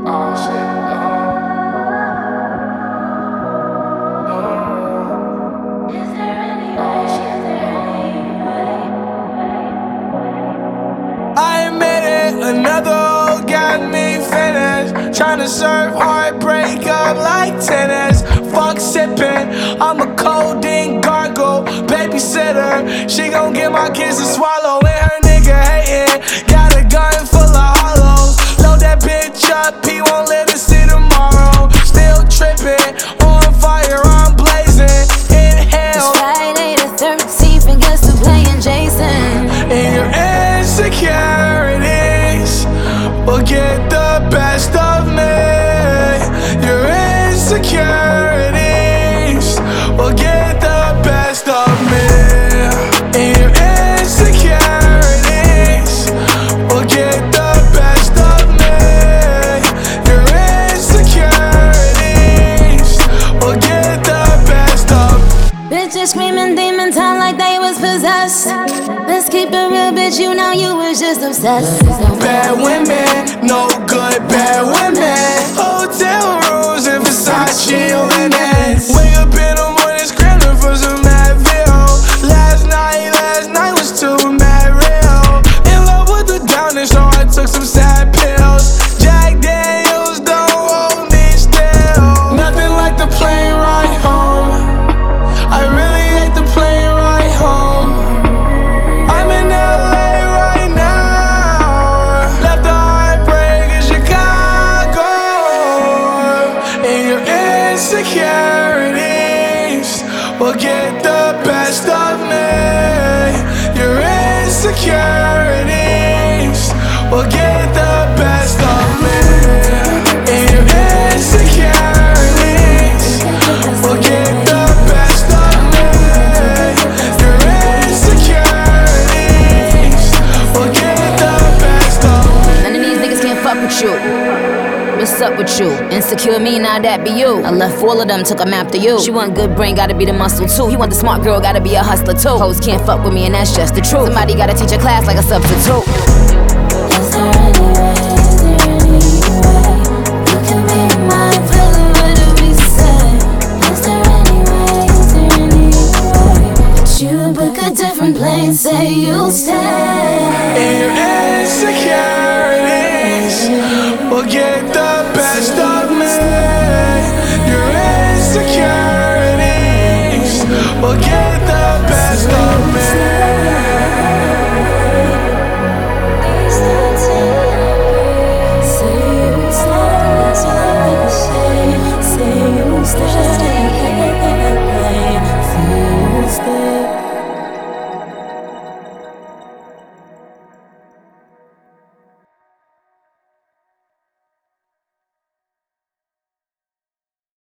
Oh shit. I admit it, another hoe got me finished. Tryna serve heartbreak up like tennis. Fuck sippin', I'm a codeine gargle. Babysitter, she gon' get my kids to swallow. And her nigga hatin', got a gun full of hollows. Load that bitch up, he won't live to see tomorrow. Still trippin', on fire, I'm blazing. Inhale. It's Friday the 13th and guess who's playing Jason? And your insecurities will get the best of me. Your insecurities will get the best of me. And your insecurities will get the best of me. Your insecurities will get the best of me. Bitches screaming demon time like they was possessed. Let's keep it real, bitch, you know you was just obsessed. Bad women, no good bad women. Hotel rooms and Versace linens. Wake up in the morning screaming for some Advil. Last night was too mad real. In love with the downer, so I took some sad pills. Jack Daniels don't hold me still. Nothing like the plane ride home. I really hate the plane ride home. I'm in LA right now. Left the heartbreak in Chicago. And your insecurities will get the best of me. Your insecurities will get the best of me. And your insecurities will get the best of me. Your insecurities will get the best of me. None of these niggas can't fuck with you. What's up with you? Insecure me, now that be you. I left all of them, took them after you. She want good brain, gotta be the muscle too. He want the smart girl, gotta be a hustler too. Hoes can't fuck with me and that's just the truth. Somebody gotta teach a class like a substitute. Is there any way, you can be my pillow, what do we say? Is there any way that you book a different plane, say you'll stay? And your insecurities will get the best of me. Your insecurities will get the best of me.